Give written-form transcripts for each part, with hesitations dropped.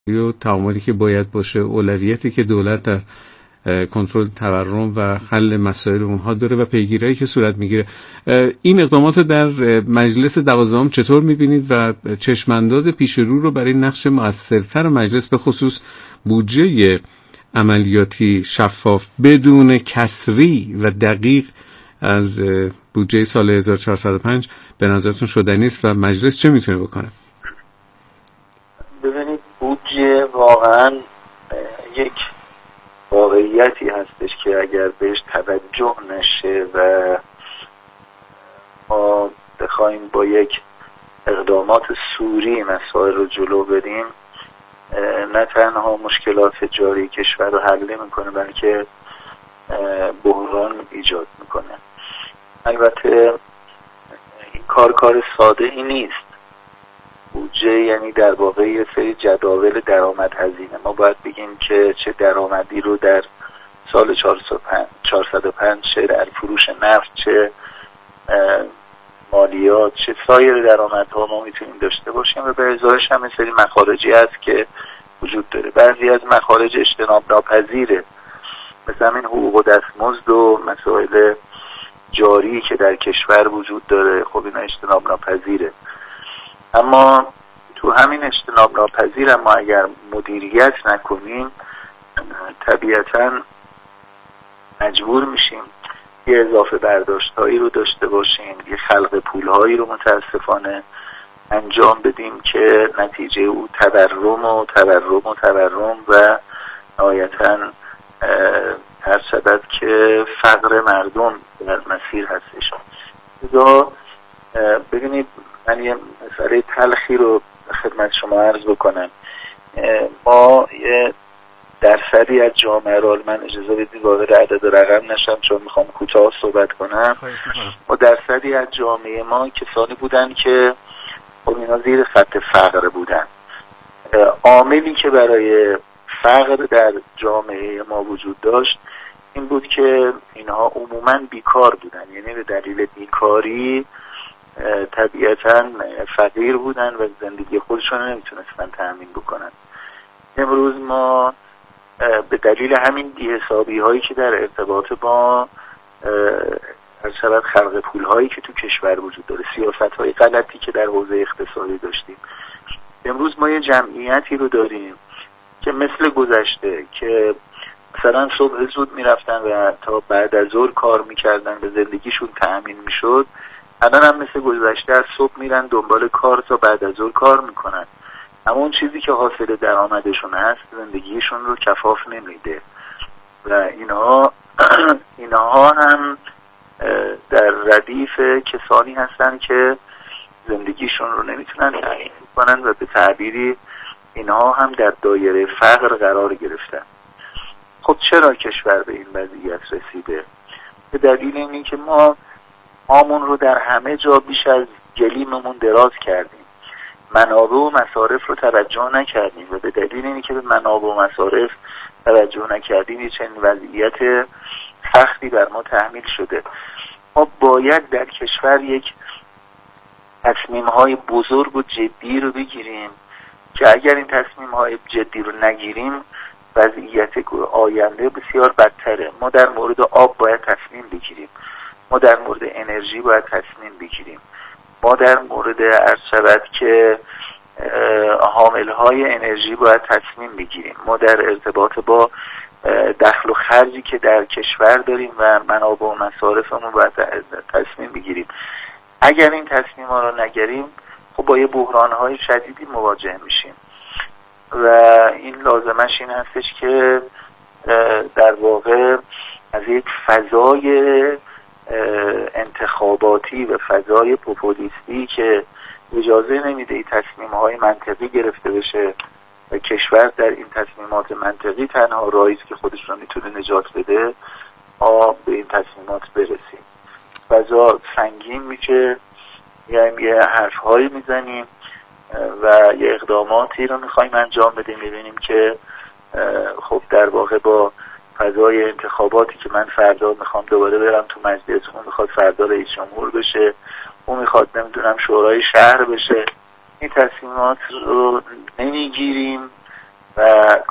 و تعاملی که باید باشه، اولویتی که دولت در کنترل تورم و حل مسائل اونها داره و پیگیری‌هایی که صورت میگیره. این اقدامات رو در مجلس 12 چطور میبینید و چشمانداز پیش رو برای نقش مؤثرتر مجلس به خصوص بودجه عملیاتی شفاف بدون کسری و دقیق از بودجه سال 1405 به نظرتون شدنی است و مجلس چه میتونه بکنه؟ ببینید، بودجه واقعا یک واقعیتی هستش که اگر بهش توجه نشه و ما بخوایم با یک اقدامات سوری مسائل رو جلو بریم، نه تنها مشکلات جاری کشور رو حل نمی‌کنه بلکه بحران ایجاد میکنه. البته این کار ساده ای نیست. بودجه یعنی در واقع یه سری جداول درآمد هزینه. ما باید بگیم که چه درآمدی رو در سال 405 چه در فروش نفت، چه مالیات، چه سایر درآمدها ما میتونیم داشته باشیم و به ازایش هم سری مخارجی هست که وجود داره. بعضی از مخارج اجتناب ناپذیره، مثل همین حقوق و دستمزد و مسائل جاری که در کشور وجود داره. خب اینا اجتناب ناپذیره، اما تو همین اجتناب ناپذیر ما اگر مدیریت نکنیم طبیعتاً مجبور میشیم یه اضافه برداشت هایی رو داشته باشیم، یه خلق پول هایی رو متاسفانه انجام بدیم که نتیجه او تورم و نهایتاً هر شدت که فقر مردم در مسیر هستش. لذا ببینید، من یه مسئله تلخی رو خدمت شما عرض بکنم. ما یه درصدی از جامعه رو، من اجازه بدید وارد عدد رقم نشم چون میخوام کوتاه صحبت کنم، ما درصدی از جامعه ما کسانی بودن که خب اینا زیر خط فقر بودن. عاملی که برای فقر در جامعه ما وجود داشت این بود که اینها عموماً بیکار بودن، یعنی به دلیل بیکاری طبیعتاً فقیر بودن و زندگی خودشون نمیتونستن تأمین بکنن. امروز ما به دلیل همین بی‌حسابی هایی که در ارتباط با هر شبت خلق پول هایی که تو کشور وجود داره، سیاست های غلطی که در حوزه اقتصادی داشتیم، امروز ما یه جمعیتی رو داریم که مثل گذشته که مثلا صبح زود میرفتن و تا بعد از ظهر کار میکردن، به زندگیشون تأمین میشد. الان هم مثل گذشته از صبح میرن دنبال کار تا بعد از ظهر کار میکنن، اما اون چیزی که حاصل درآمدشون هست زندگیشون رو کفاف نمیده و اینها هم در ردیف کسانی هستن که زندگیشون رو نمیتونن تأمین کنن و به تعبیری اینها هم در دایره فقر قرار گرفتن. خب چرا کشور به این وضعیت رسیده؟ به دلیل اینی که ما آمون رو در همه جا بیش از گلیممون دراز کردیم، منابع و مصارف رو توجه نکردیم و به دلیل اینی که به منابع و مصارف توجه نکردیم یه چنین وضعیت سختی بر ما تحمیل شده. ما باید در کشور یک تصمیم‌های بزرگ و جدی رو بگیریم که اگر این تصمیم‌های جدی رو نگیریم وضعیت آینده بسیار بدتره. ما در مورد آب باید تصمیم بگیریم، ما در مورد انرژی باید تصمیم بگیریم، ما در مورد عرض شود که حاملهای انرژی باید تصمیم بگیریم، ما در ارتباط با دخل و خرجی که در کشور داریم و منابع و مصارفمون باید تصمیم بگیریم. اگر این تصمیم ها رو نگیریم خب با یه بحران‌های شدیدی مواجه میشیم و این لازمش این هستش که در واقع از یک فضای انتخاباتی و فضای پوپولیستی که اجازه نمیده این تصمیم‌های منطقی گرفته بشه و کشور در این تصمیمات منطقی تنها راهی است که خودش رو میتونه نجات بده، ما به این تصمیمات برسیم. فضا سنگین میشه، یه حرف‌هایی میزنیم و یه اقداماتی رو میخوایم انجام بدیم، میبینیم که خب در واقع با فضای انتخاباتی که من فردا میخوام دوباره برم تو مجلس، اون میخواد فردا رئیس جمهور بشه، اون میخواد نمیدونم شورای شهر بشه، این تصمیمات رو نمیگیریم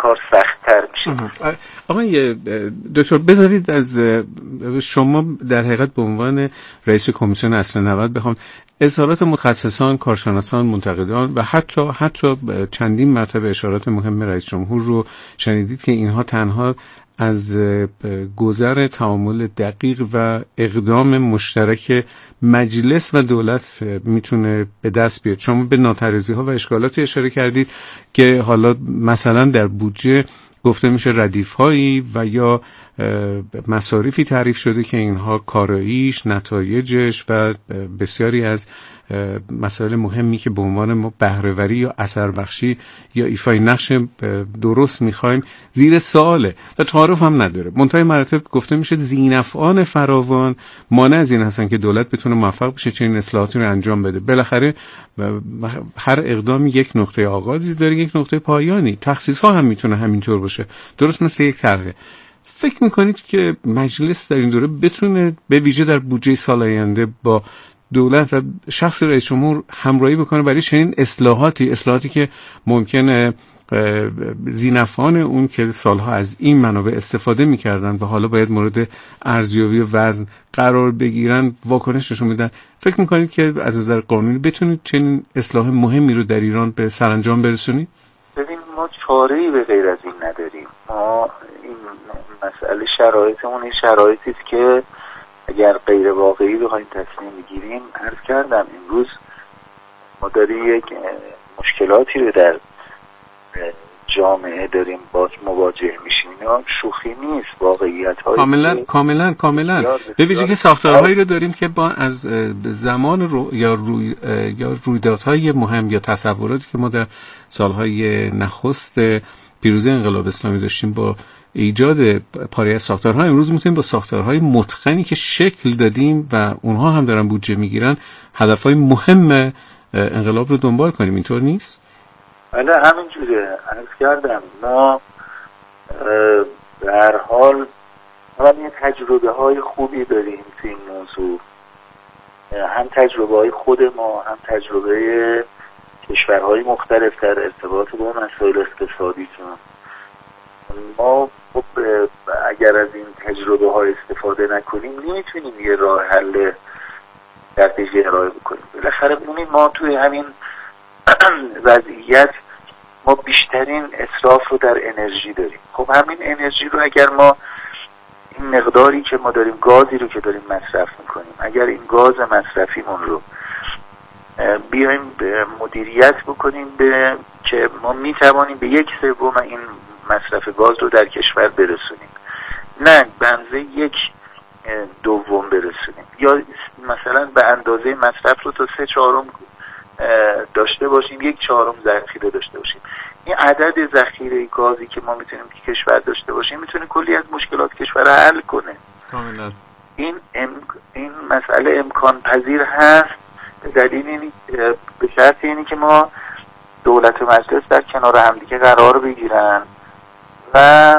کار سخت‌تر میشه. آقای دکتر بذارید از شما در حقیقت به عنوان رئیس کمیسیون اصل 90 بخوام اظهارات متخصصان، کارشناسان، منتقدان و حتی چندین مرتبه اشارات مهم رئیس جمهور رو شنیدید که اینها تنها از گذر تعامل دقیق و اقدام مشترک مجلس و دولت میتونه به دست بیاد. شما به ناترازی‌ها و اشکالاتی اشاره کردید که حالا مثلا در بودجه گفته میشه ردیف‌هایی و یا مصارفی تعریف شده که اینها کاراییش، نتایجش و بسیاری از مسائل مهمی که به عنوان ما بهره‌وری یا اثر بخشی یا ایفای نقش درست میخوایم زیر سواله و تعارف هم نداره. منتهای مراتب گفته میشه ذی‌نفعان فراوان مانع از این هستن که دولت بتونه موفق بشه چنین اصلاحاتی رو انجام بده. بالاخره هر اقدامی یک نقطه آغازی داره، یک نقطه پایانی. تخصیص‌ها هم میتونه همینطور باشه، درست مثل یک طرحه. فکر میکنید که مجلس در این دوره بتونه به ویژه در بودجه سال آینده با دولت و شخص رئیس جمهور همراهی بکنه برای چنین اصلاحاتی که ممکنه ذی‌نفعان اون که سالها از این منابع استفاده میکردن و حالا باید مورد ارزیابی و وزن قرار بگیرن واکنش نشون میدن؟ فکر میکنید که از نظر قانونی بتونید چنین اصلاح مهمی رو در ایران به سرانجام برسونید؟ ببین ما چاره‌ای به غیر از این نداریم. ما این مسئله شرایطمون این شرایطی است که اگر غیر واقعی بخوایم تصمیم بگیریم، عرض کردم امروز ما داریم یک مشکلاتی رو در جامعه داریم باش مواجه میشیم. اینا شوخی نیست، واقعیت‌های کاملا به ویژه که ساختارهایی رو داریم که با از زمان یا رویدادهای مهم یا تصوراتی که ما در سالهای نخست پیروزی انقلاب اسلامی داشتیم با ایجاد پاره از ساختارها، امروز میتونیم با ساختارهای متقنی که شکل دادیم و اونها هم دارن بودجه میگیرن هدفهای مهم انقلاب رو دنبال کنیم. اینطور نیست؟ بله همینجوره. عرض کردم ما به هر حال یه تجربه های خوبی داریم تو این موضوع، هم تجربه های خود ما، هم تجربه کشورهای مختلف در ارتباط با مسائل اقتصادیشون. ما خب اگر از این تجربه ها استفاده نکنیم نمیتونیم یه راه حل استراتژی ارائه بکنیم. بالاخره ببینید ما توی همین وضعیت ما بیشترین اسراف رو در انرژی داریم. خب همین انرژی رو اگر ما این مقداری که ما داریم، گازی رو که داریم مصرف میکنیم، اگر این گاز مصرفیمون رو بیایم مدیریت بکنیم که ما میتوانیم به 1/3 این مصرف گاز رو در کشور برسونیم، نه بنزه 1/2 برسونیم، یا مثلا به اندازه مصرف رو تا 3/4 داشته باشیم، 1/4 ذخیره داشته باشیم. این عدد ذخیره گازی که ما میتونیم که کشور داشته باشیم میتونه کلی از مشکلات کشور حل کنه. کاملا این مسئله امکان پذیر هست. دلیل اینی به شرط اینی که ما دولت و مجلس در کنار همدیگه قرار بگیرن و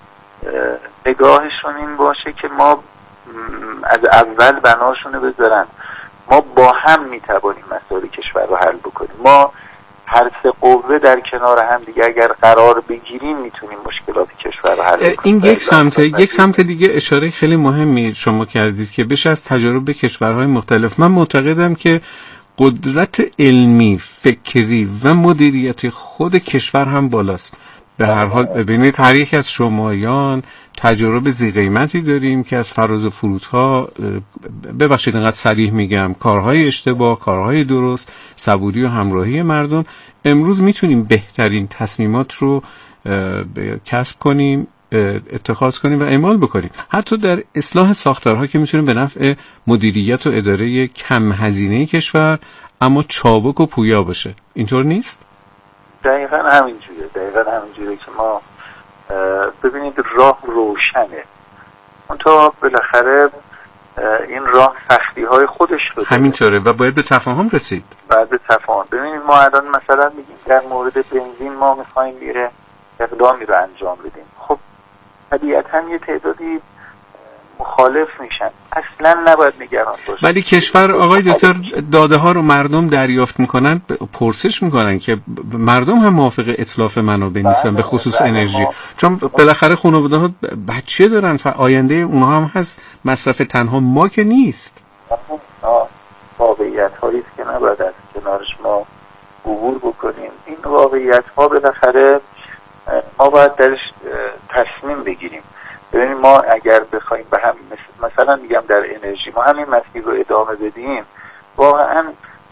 نگاهشون این باشه که ما از اول بناشونه بذارن ما با هم میتوانیم مسائل کشور رو حل بکنیم. ما هر سه قوه در کنار هم دیگه اگر قرار بگیریم میتونیم مشکلات کشور رو حل کنیم. این یک سمت دیگه اشاره خیلی مهمی شما کردید که بشه از تجارب کشورهای مختلف. من معتقدم که قدرت علمی، فکری و مدیریتی خود کشور هم بالاست. به هر حال ببینید هر یک از شمایان تجربه ذی‌قیمتی داریم که از فراز و فرودها، ببخشید اینقدر صریح میگم، کارهای اشتباه، کارهای درست، صبوری و همراهی مردم، امروز میتونیم بهترین تصمیمات رو کسب کنیم، اتخاذ کنیم و اعمال بکنیم. حتی در اصلاح ساختارها که میتونه به نفع مدیریت و اداره کم هزینه کشور اما چابک و پویا باشه. اینطور نیست؟ دقیقاً همینجوره که ما ببینید راه روشنه، منتها بالاخره این راه سختی های خودش رو همینطوره و باید به تفاهم رسید. ببینید ما الان مثلا میگیم در مورد بنزین ما میخوایم یه اقدامی رو انجام بدیم. خب طبیعتاً یه تعدادی مخالف میشن. اصلا نباید نگران باشن. ولی کشور آقای دکتر داده ها رو مردم دریافت میکنن، پرسش میکنن که مردم هم موافق اتلاف منابع نیستن، به خصوص انرژی، چون بالاخره خانواده ها بچه دارن و آینده اونها هم هست. مصرف تنها ما که نیست. واقعیت هایی که نباید از کنارش ما عبور بکنیم. این واقعیت ها بالاخره ما باید درش تصمیم بگیریم. ببینید ما اگر بخوایم به هم مثلا میگم در انرژی ما همین مسیر رو ادامه بدیم، واقعا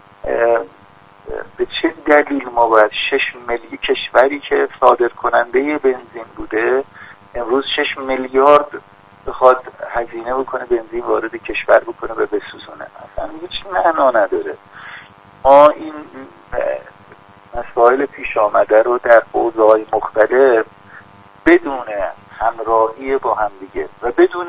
به چه دلیل ما باید 6 میلیون کشوری که صادر کننده بنزین بوده امروز 6 میلیارد بخواد هزینه بکنه بنزین وارد کشور بکنه و بسوزونه؟ اصلا هیچ معنا نداره. ما این مسائل پیش آمده رو در حوزه‌های مختلف بدون همراهی با هم دیگه و بدون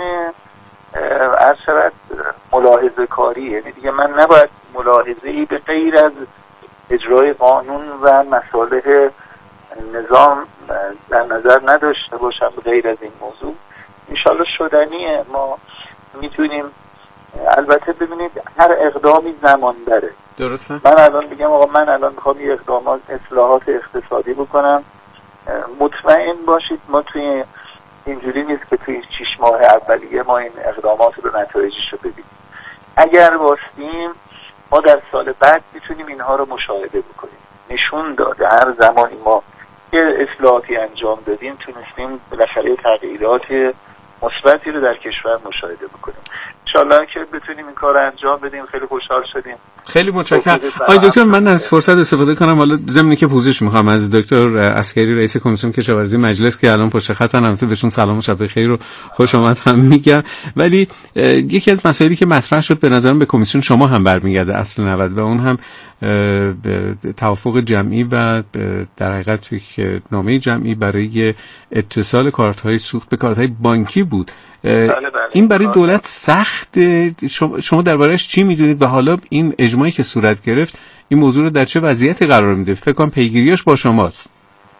ملاحظه کاری، یعنی دیگه من نباید ملاحظه‌ای به غیر از اجرای قانون و مصالح نظام در نظر نداشته باشم. غیر از این موضوع انشالله شدنیه. ما میتونیم، البته ببینید هر اقدامی زمان داره. درسته. من الان بگم آقا من الان میخوام یه اقدامات اصلاحات اقتصادی بکنم، مطمئن باشید ما توی اینجوری نیست که توی 6 ماه اولیه ما این اقدامات رو نتایجش رو ببینیم. اگر باستیم ما در سال بعد میتونیم اینها رو مشاهده بکنیم. نشون داده هر زمانی ما یه اصلاحاتی انجام دادیم تونستیم بالاخره تغییرات مثبتی رو در کشور مشاهده بکنیم. انشالله که بتونیم این کار رو انجام بدیم. خیلی خوشحال شدیم. خیلی متشکرم. آقای دکتر من از فرصت استفاده کنم، حالا ضمن که پوزش میخوام از دکتر عسکری رئیس کمیسیون کشاورزی مجلس که الان پشت خطن، البته بهشون سلام و شب بخیر و خوش آمد هم میگم، ولی یکی از مسائلی که مطرح شد به نظرم به کمیسیون شما هم برمیگرده اصل 90 و اون هم توافق جمعی و در حقیقت یک نامه جمعی برای اتصال کارت‌های سوخت به کارت‌های بانکی بود. این برای دولت سخت. شما درباره‌اش چی میدونید و حالا این اجماعی که صورت گرفت این موضوع رو در چه وضعیتی قرار میده؟ فکر کنم پیگیریش با شماست.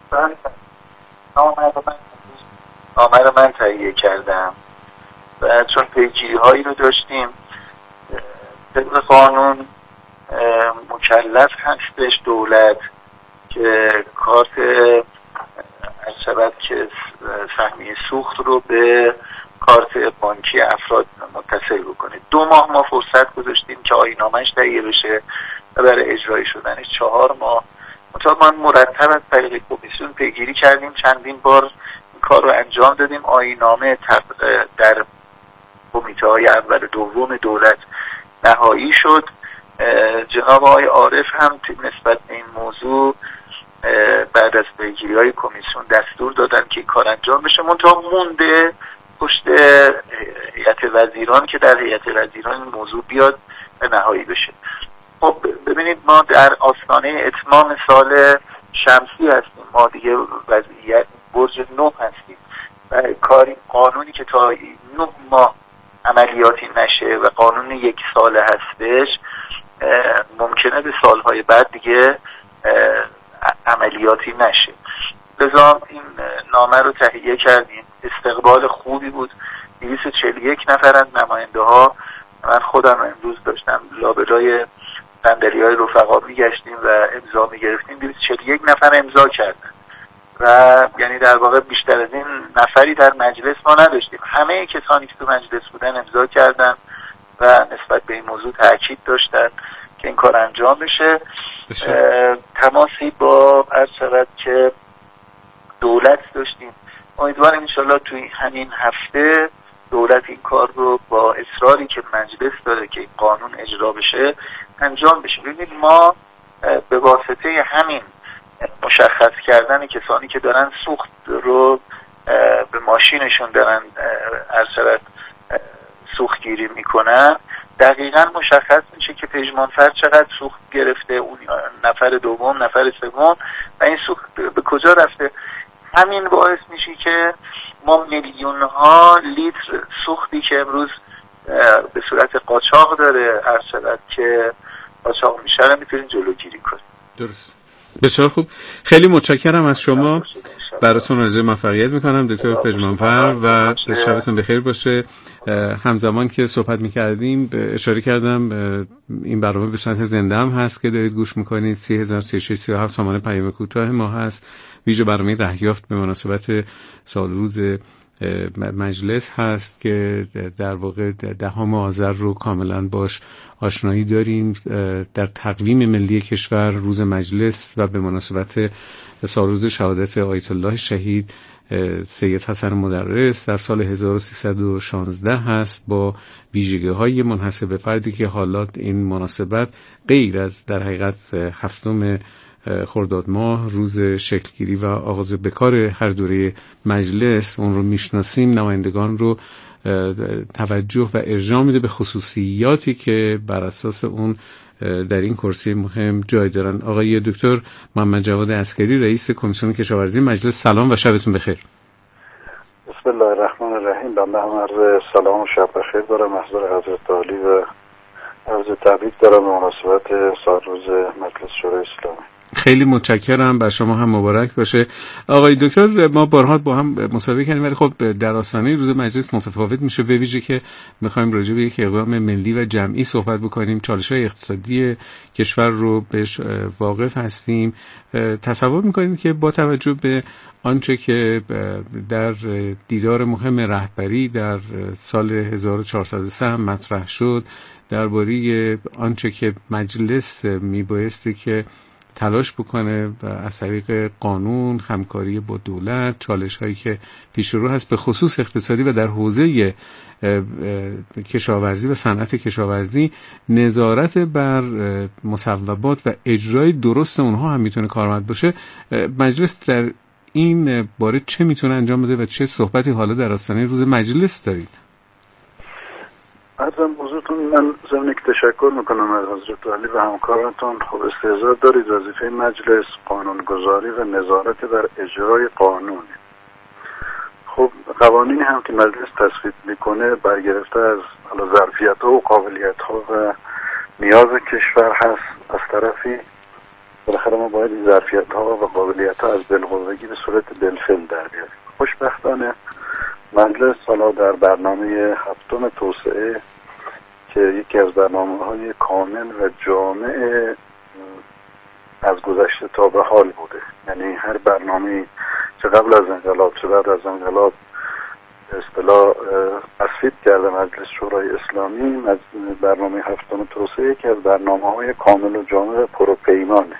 نامه رو من تهیه کردم و چون پیگیری هایی رو داشتیم طبق قانون مکلف هستش دولت که کارت که سهمیه سوخت رو به کارت بانکی افراد متصل بکنه. 2 ماه ما فرصت گذاشتیم که آیین‌نامه‌اش تهیه بشه و برای اجرایی شدنش 4 ماه. من مرتب از طریق کمیسیون پیگیری کردیم، چندین بار این کار رو انجام دادیم. آیین‌نامه در کمیته‌های اول و دوم دولت نهایی شد. جناب آقای عارف هم نسبت به این موضوع بعد از پیگیری‌های کمیسیون دستور دادن که این کار انجام بشه. منتها مونده پشت هیئت وزیران که در هیئت وزیران این موضوع بیاد به نهایی بشه. خب ببینید ما در آستانه اتمام سال شمسی هستیم، ما دیگه وضعیت برج 9 هستیم و قانونی که تا 9 ماه عملیاتی نشه و قانون 1 ساله هستش ممکنه به سالهای بعد دیگه عملیاتی نشه. لذا این نامه رو تهیه کردیم. استقبال خوبی بود. 241 نفر از نماینده ها، من خودم امروز داشتم لابلای صندلی‌های رفقا میگشتیم و امضا میگرفتیم. 241 نفر امضا کردن و یعنی در واقع بیشتر از این نفری در مجلس ما نداشتیم. همه کسانی که تو مجلس بودن امضا کردن و نسبت به این موضوع تاکید داشتن که این کار انجام بشه. تماسی با عرض که دولت داشتیم. امیدوارم انشالله توی همین هفته دولت این کار رو با اصراری که مجلس داره که این قانون اجرا بشه انجام بشه. ببینید ما به واسطه همین مشخص کردن کسانی که دارن سوخت رو به ماشینشون دارن سوختگیری میکنن دقیقاً مشخص میشه که پژمانفر چقدر سوخت گرفته، اون نفر دوم، نفر سوم و این سوخت به کجا رفته. همین باعث میشه که ما میلیون ها لیتر سوختی که امروز به صورت قاچاق داره که قاچاق میشه رو میتونیم جلوگیری کنیم. درست. بسیار خوب. خیلی متشکرم از شما. براتون آرزوی موفقیت میکنم دکتر پژمانفر و شبتون بخیر باشه. همزمان که صحبت میکردیم اشاره کردم این برنامه به صورت زنده هم هست که دارید گوش میکنید. 303637 سامانه پیام کوتاه ما هست. ویژه برنامه رهیافت به مناسبت سال روز مجلس هست که در واقع 10 آذر رو کاملا باش آشنایی داریم. در تقویم ملی کشور روز مجلس و به مناسبت سالروز شهادت آیت الله شهید سید حسن مدرس در سال 1316 هست، با ویژگی‌های منحصر به فردی که حالات این مناسبت غیر از در حقیقت 7 خرداد ماه روز شکلگیری و آغاز بکار هر دوره مجلس اون رو میشناسیم، نمایندگان رو توجه و ارجاع میده به خصوصیاتی که بر اساس اون در این کرسی مهم جای دارن. آقای دکتر محمد جواد عسکری رئیس کمیسیون کشاورزی مجلس، سلام و شبتون بخیر. بسم الله الرحمن الرحیم. بنده هم عرض سلام و شب بخیر دارم حضور حضرت عالی و عرض تبریک دارم به مناسبت سالروز مجلس شورای اسلامی. خیلی متشکرم، بر شما هم مبارک باشه. آقای دکتر ما بارها با هم مصاحبه کردیم ولی خب در آستانه روز مجلس متفاوت میشه، به ویژه که میخوایم راجع به یک اقدام ملی و جمعی صحبت بکنیم. چالش‌های اقتصادی کشور رو بهش واقف هستیم. تصور میکنید که با توجه به آنچه که در دیدار مهم رهبری در سال 1403 هم مطرح شد درباره آنچه که مجلس میبایستی که تلاش بکنه و از طریق قانون، همکاری با دولت، چالش هایی که پیش رو هست به خصوص اقتصادی و در حوزه کشاورزی و صنعت کشاورزی، نظارت بر مصوبات و اجرای درست اونها هم میتونه کارآمد باشه. مجلس در این باره چه میتونه انجام بده و چه صحبتی حالا در آستانه روز مجلس دارید؟ عرضم بزرگتون، من ضمن که تشکر میکنم از حضرت علی و همکارانتون. خب استحضار دارید وظیفه مجلس قانونگذاری و نظارت بر اجرای قانون. خب قوانینی هم که مجلس تصویب میکنه برگرفته از ظرفیت ها و قابلیت ها و نیاز کشور هست. از طرفی بالاخره ما باید این ظرفیت ها و قابلیت ها از بالقوگی به صورت بالفعل در بیاریم. خوشبختانه مجلس حالا در برنامه 7 توسعه که یکی از برنامه‌های کامل و جامع از گذشته تا به حال بوده، یعنی هر برنامه‌ای چه قبل از انقلاب چه بعد از انقلاب به اصطلاح تصویب کرده مجلس شورای اسلامی، برنامه 7 توسعه که از برنامه‌های کامل و جامع و پروپیمانه.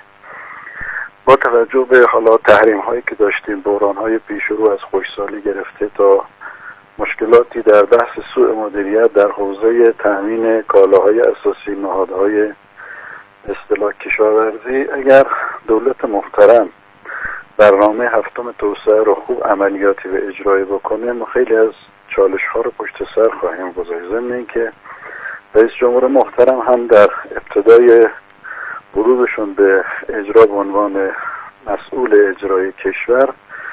با توجه به حالا تحریم‌هایی که داشتیم، بحران‌های پیش رو از خشکسالی گرفته تا مشکلاتی در بحث سوء مدیریت در حوزه تامین کالاهای اساسی، نهادهای اصطلاح کشاورزی، اگر دولت محترم برنامه 7 توسعه رو خوب عملیاتی و اجرایی بکنه، ما خیلی از چالش‌ها رو پشت سر خواهیم گذاشت. ضمن اینکه رئیس جمهور محترم هم در ابتدای ورودشون به اجرا به عنوان مسئول اجرای کشور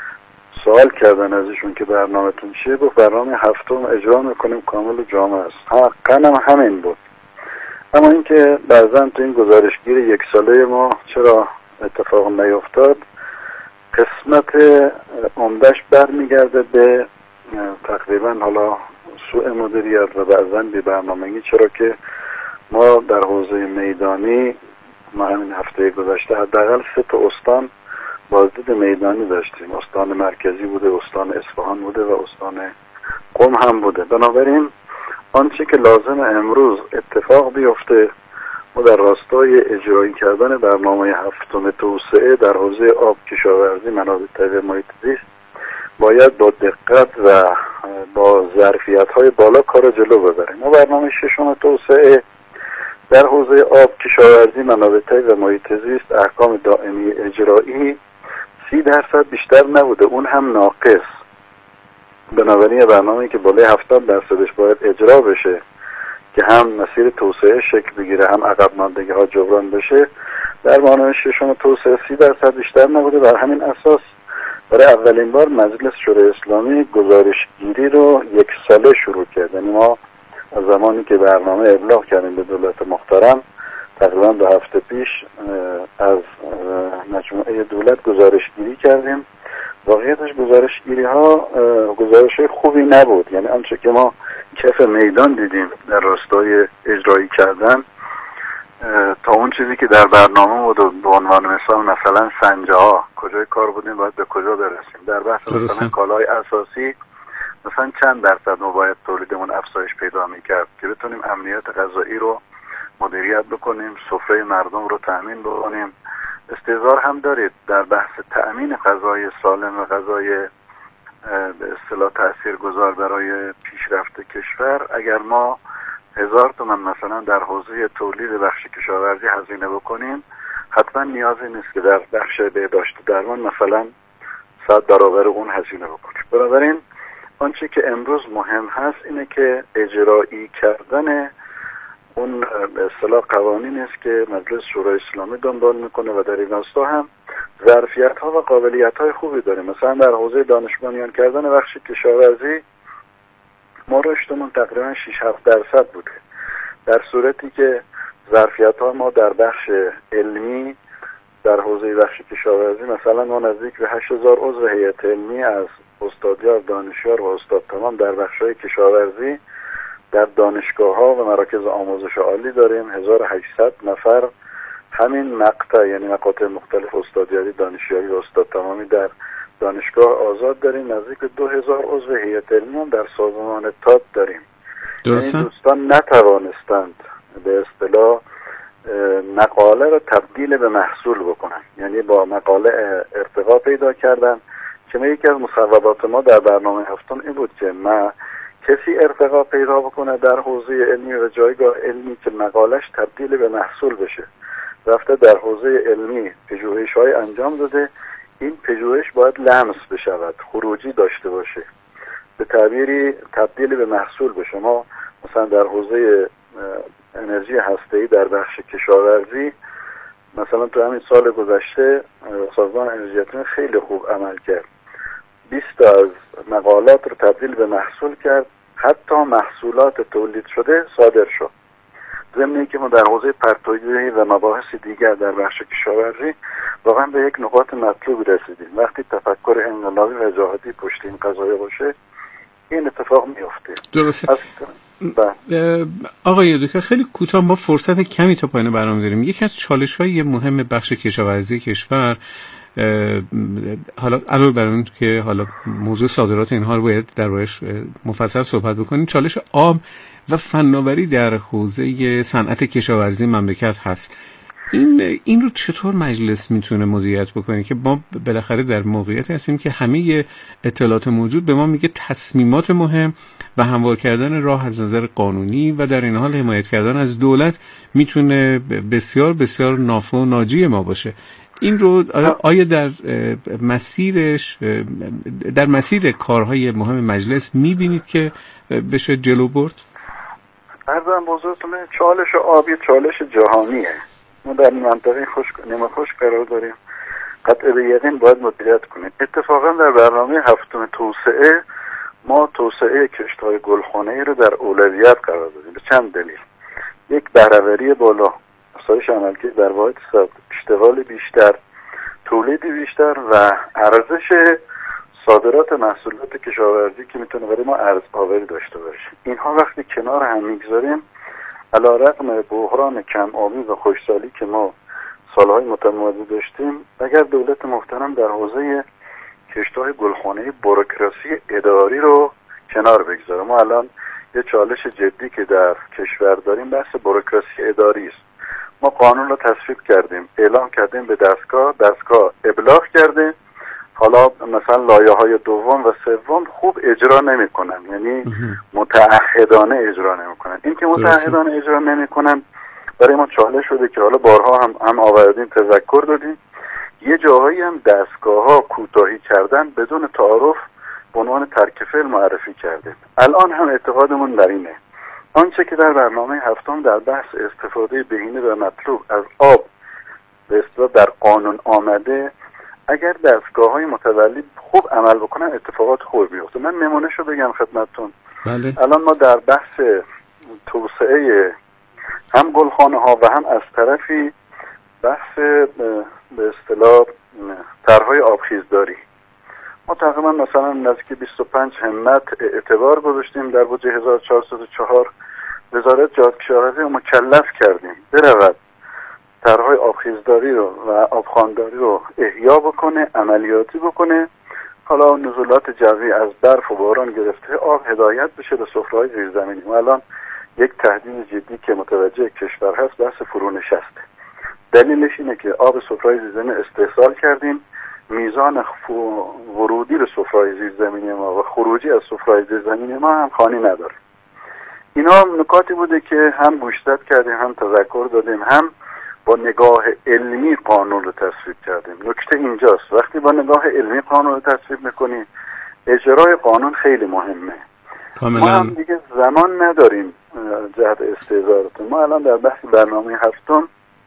سوال کردن ازشون که برنامه‌تون چیه؟ گفت برنامه 7 اجرا میکنیم، کامل و جامع است. حقاً هم همین بود. اما اینکه بعضا تو این گزارشگیر 1 ساله ما چرا اتفاق نیفتاد، قسمت عمده‌اش برمیگرده به تقریبا حالا سوء مدیریت و بعضا بی برنامگی. چرا که ما در حوزه میدانی ما همین هفته گذشته حداقل 3 استان بازدید میدانی داشتیم. استان مرکزی بوده، استان اصفهان بوده و استان قم هم بوده. بنابراین آنچه که لازم امروز اتفاق بیفته، ما در راستای اجرایی کردن برنامه 7 توسعه در حوزه آب، کشاورزی، منابع طبیعی، محیط زیست باید با دقت و با ظرفیت‌های بالا کار جلو ببریم. ما برنامه 6 توسعه در حوزه آب، کشاورزی، منابع طبیعی و محیط زیست احکام دائمی اجرایی 30% بیشتر نبوده، اون هم ناقص. بنابراین برنامه‌ای که بالای 70% باید اجرا بشه که هم مسیر توسعه شکل بگیره هم عقب ماندگی‌ها جبران بشه، در برنامه 6 توسعه 30% بیشتر نبوده. بر همین اساس برای اولین بار مجلس شورای اسلامی گزارشگیری رو 1 ساله شروع کرد. یعنی ما از زمانی که برنامه ابلاغ کردیم به دولت محترم تقریبا 2 هفته پیش از مجموعه دولت گزارشگیری کردیم واقعیتش گزارشگیری ها گزارش خوبی نبود. یعنی آنچه که ما کف میدان دیدیم در راستای اجرایی کردن تا اون چیزی که در برنامه بود، به عنوان مثلا سنجه ها کجای کار بودیم باید به کجا برسیم، در بحث مثلا کالای اساسی مثلا چند درصد ما باید تولیدمون افزایش پیدا میکرد که بتونیم امنیت غذایی رو مدیریت بکنیم، سفره مردم رو تأمین بکنیم. استحضار هم دارید در بحث تأمین غذای سالم و غذای به اصطلاح تاثیرگذار برای پیشرفت کشور، اگر ما 1000 تومان مثلا در حوزه تولید بخش کشاورزی هزینه بکنیم، حتما نیازی نیست که در بخش بهداشت درمان مثلا 100 برابر اون هزینه بکنیم. بنابراین آنچه که امروز مهم هست اینه که اجرایی کردن اون به اصطلاح قوانین است که مجلس شورای اسلامی دنبال میکنه و در این راستا هم ظرفیت ها و قابلیت های خوبی داریم. مثلا در حوزه دانش بنیان کردن بخش کشاورزی ما رشدمون تقریبا 6-7% بوده، در صورتی که ظرفیت ها ما در بخش علمی در حوزه بخش کشاورزی مثلا ما نزدیک به 8000 عضو هیئت علمی از استادیار، دانشیار و استاد تمام در بخش‌های کشاورزی در دانشگاه‌ها و مراکز آموزش عالی داریم. 1800 نفر همین مقطع یعنی مقاطع مختلف استادیاری، دانشیاری و استاد تمامی در دانشگاه آزاد داریم. نزدیک 2000 عضو هیئت علمی هم در سازمان تات داریم. درسته؟ یعنی دوستان نتوانستند به اصطلاح مقاله رو تبدیل به محصول بکنن، یعنی با مقاله ارتقا پیدا کردن که یکی از مصوبات ما در برنامه هفتم این بود که کسی ارتقا پیدا بکنه در حوزه علمی و جایگاه علمی که مقالش تبدیل به محصول بشه. رفته در حوزه علمی پژوهش‌های انجام داده، این پژوهش باید لمس بشود، خروجی داشته باشه، به تعبیری تبدیل به محصول بشه. ما مثلا در حوزه انرژی هسته‌ای در بخش کشاورزی مثلا تو همین سال گذشته سازمان انرژی اتمی خیلی خوب عمل کرد، 20 از مقالات رو تبدیل به محصول کرد، حتی محصولات تولید شده صادر شد. ضمن که ما در حوزه پرتویی و مباحث دیگر در بخش کشاورزی واقعا به یک نقاط مطلوب رسیدیم. وقتی تفکر انقلابی و جهادی پشت این قضایا باشه این اتفاق میفته. درسته. آقای دکتر خیلی کوتاه، ما فرصت کمی تا پایان برنامه داریم. یکی از چالش‌های مهم بخش کشاورزی کشور، حالا علاوه بر اون که حالا موضوع صادرات اینها رو باید دربارش مفصل صحبت بکنیم، چالش آب و فناوری در حوزه صنعت کشاورزی مملکت هست. این رو چطور مجلس میتونه مدیریت بکنه که ما بالاخره در موقعیتی هستیم که همه اطلاعات موجود به ما میگه تصمیمات مهم و هموار کردن راه از نظر قانونی و در این حال حمایت کردن از دولت میتونه بسیار بسیار نافع و ناجی ما باشه. این رو آیا در مسیر کارهای مهم مجلس میبینید که بشه جلو برد؟ عرضم بزرگتون چالش آبی چالش جهانیه. ما در منطقه نیمه خشک قرار داریم، قطع به یقین باید مدیریت کنیم. اتفاقا در برنامه هفتم توسعه ما توسعه کشت‌های گلخانه‌ای رو در اولویت قرار دادیم به چند دلیل. یک، بهره‌وری بالا، افزایش عملکرد در واحد حساب، اشتغال بیشتر، تولید بیشتر و ارزش صادرات محصولات کشاورزی که میتونه برای ما ارزآوری داشته باشه. اینها وقتی کنار هم میگذاریم، علی‌رغم بحران کم آبی و خشکسالی که ما سالهای متمادی داشتیم، اگر دولت محترم در حوزه کشت‌های گلخانه‌ای بوروکراسی اداری رو کنار بگذاره، ما الان یه چالش جدی که در کشور داریم بحث بوروکراسی اداری است. ما قانون رو تصویب کردیم، اعلام کردیم به دستگاه ابلاغ کرده، حالا مثلا لایه‌های دوم و سوم خوب اجرا نمی‌کنن، یعنی متعهدانه اجرا نمی‌کنن. این که متعهدانه اجرا نمی‌کنن برای ما چالش شده که حالا بارها هم آوردیم، تذکر دادیم. یه جاهایی هم دستگاه‌ها کوتاهی کردن بدون تعارف به عنوان ترک فعل معرفی کرده. الان هم اعتقادمون بر اینه آنچه که در برنامه هفتم در بحث استفاده بهینه و مطلوب از آب به اصطلاح در قانون آمده، اگر دستگاه‌های متولی خوب عمل بکنن اتفاقات خوب میفته. من نمونهشو بگم خدمتتون. بله. الان ما در بحث توسعه هم گلخانه‌ها و هم از طرفی بحث به اصطلاح طرح‌های آبخیزداری، ما تقریبا مثلا نزدیک 25 همت اعتبار گذاشتیم در بودجه 1404. وزارت جهادکشاورزی رو مکلف کردیم برود طرح‌های آبخیزداری رو و آبخوانداری رو احیا بکنه، عملیاتی بکنه. حالا نزولات جوی از برف و باران گرفته آب هدایت بشه به سفره‌های زیرزمینی. ما الان یک تهدید جدی که متوجه کشور هست بحث فرونشسته. دلیلش اینه که آب سفره‌های زیرزمینی استحصال کردیم، میزان ورودی به سفره‌های زیرزمینی ما و خروجی از سفره‌های زیرزمینی ما هم خانی نداره. اینا نکاتی بوده که هم گوشزد کردیم، هم تذکر دادیم، هم با نگاه علمی قانون رو تصویب کردیم. نکته اینجاست، وقتی با نگاه علمی قانون رو تصویب میکنیم اجرای قانون خیلی مهمه. ما هم دیگه زمان نداریم جهت استحضارتون. ما الان در بحث برنامه هفتم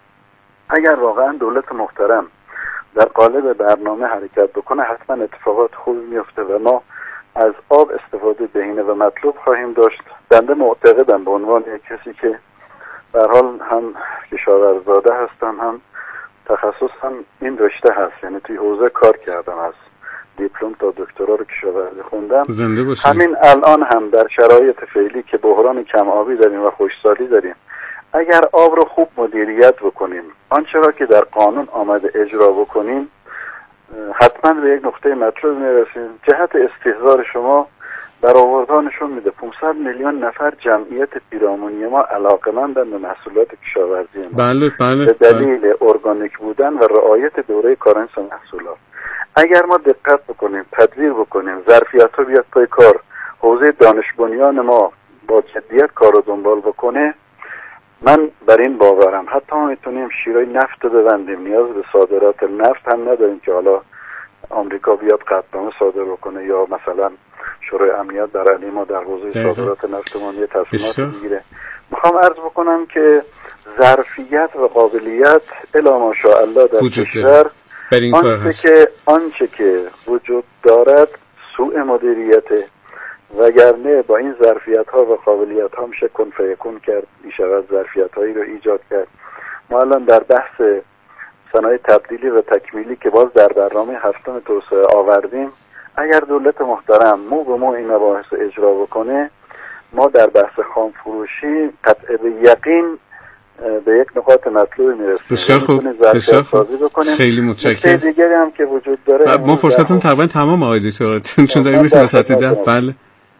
اگر واقعا دولت محترم در قالب برنامه حرکت بکنه حتما اتفاقات خوبی میفته و ما از آب استفاده بهینه و مطلوب خواهیم داشت. بنده معتقدم به عنوان کسی که به هر حال هم کشاورززاده هستم، هم تخصصم این رشته هست، یعنی توی حوزه کار کردم، از دیپلم تا دکترا رو کشاورزی خوندم. زنده باشید. همین الان هم در شرایط فعلی که بحران کم آبی داریم و خشکسالی داریم، اگر آب رو خوب مدیریت بکنیم، آنچه را که در قانون آمده اجرا بکنیم، حتما به یک نقطه مطلوب میرسیم. جهت استحضار شما برآوردها نشون میده 500 میلیون نفر جمعیت پیرامونی ما علاقه‌مندند به محصولات کشاورزی ما. بله. به دلیل ارگانیک بودن و رعایت دوره کارنس محصولات. اگر ما دقت بکنیم، تدبیر بکنیم، ظرفیت‌ها بیاد پای کار، حوزه دانش بنیان ما با جدیت کار رو دنبال بکنه، من بر این باورم حتی ما میتونیم شیرای نفت رو ببندیم. نیاز به صادرات نفت هم نداریم که حالا آمریکا بیاد قطعنامه صادر بکنه یا مثلا شورای امنیت در علی ما در حوزه صادرات نفت ما یه تصمیمات بگیره. میخوام عرض بکنم که ظرفیت و قابلیت الا ماشاءالله در کشور آنچه که وجود دارد سوء مدیریته، وگرنه با این ظرفیت ها و قابلیت ها میشه کن فیکون کرد، میشود ظرفیت هایی رو ایجاد کرد. ما الان در بحث صنایع تبدیلی و تکمیلی که باز در برنامه هفتم توسعه آوردیم، اگر دولت محترم مو به مو این مباحث اجرا بکنه، ما در بحث خام فروشی قطع به یقین به یک نقاط مطلوب میرسیم. بسیار خوب. خیلی متشکرم. دیگری هم که وجود داره، ما فرصتون تقریبا تمام آقای دکتر، چون داریم میرسیم به ساعت 10. بله.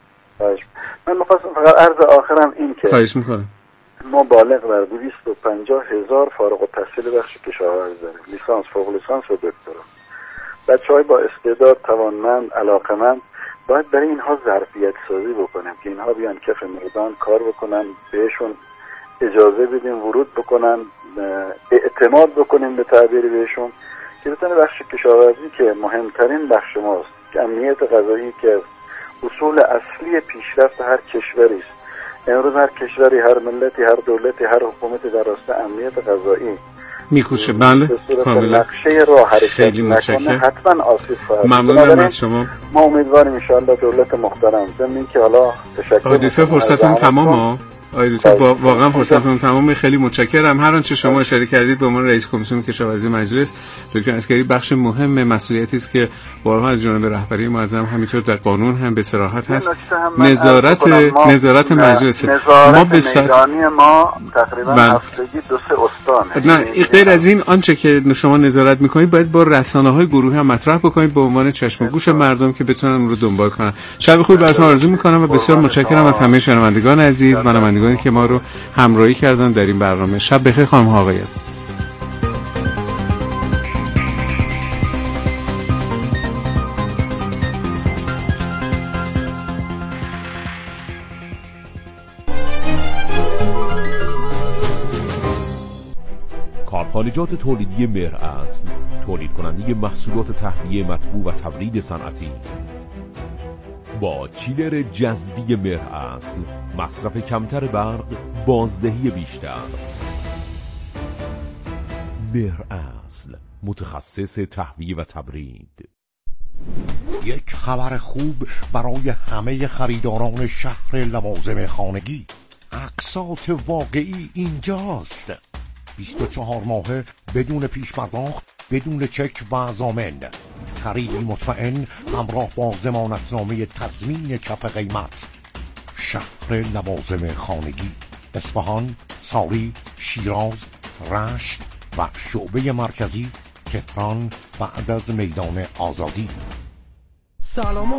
من می‌خواستم فقط عرض آخرم این که خواهش می‌کنم ما بالغ بر 250,000 فارغ التحصیل بخش کشاورزی داریم، لیسانس، فوق لیسانس و دکترا. بچه‌های با استعداد، توانمند، علاقه‌مند، باید برای اینها ظرفیت سازی بکنیم که اینها بیان کف میدان کار بکنن، بهشون اجازه بدیم ورود بکنن، اعتماد بکنیم به تعبیر بهشون که بتونه بخش کشاورزی که مهمترین بخش ماست، که امنیت غذایی که اصول اصلی پیشرفت هر کشوری است. امروز هر کشوری، هر ملتی، هر دولتی، هر حکومتی در راستای امنیت غذایی میکوشه. بله کاملا. نقشه را حرکت نکنه حتما آسیب خواهد. ممنونم از شما. ما امیدواریم ان شاء الله دولت محترم ضمن که حالا تشکر فرصتون تمامه. واقعا فرصتتون تمام. خیلی متشکرم. هر آنچه شما اشاره کردید به عنوان رئیس کمیسیون کشاورزی مجلس، دکتر عسکری، بخش مهم مسئولیتی است که بارها از جانب رهبری معظم همینطور در قانون هم به صراحت هست. نظارت مجلس ما به میدانی ما تقریبا هفتگی 2-3 استانه. نه غیر از این آنچه که شما نظارت میکنید باید با رسانه‌های گروهی هم مطرح بکنید به عنوان چشم و گوش مردم که بتونن اون رو دنبال کنن. شب خوبی براتون آرزو میکنم و بسیار متشکرم از همه شنوندگان عزیز و نمایندگانی که ما رو همراهی کردن در این برنامه. شب بخیر خانم ها آقایان. کارخانجات تولیدی مهر اصل، تولید کننده محصولات تهویه مطبوع و تبرید صنعتی، با چیلر جذبی مهر اصل، مصرف کمتر برق، بازدهی بیشتر. مهر اصل، متخصص تهویه و تبرید. یک خبر خوب برای همه خریداران شهر لوازم خانگی. اقساط واقعی اینجاست. 24 ماهه بدون پیش پرداخت، بدون چک و ضامن. خریدی مطمئن همراه با ضمانتنامه تضمین کف قیمت. شهر لوازم خانگی، اصفهان، ساری، شیراز، رشت و شعبه مرکزی تهران بعد از میدان آزادی. سلام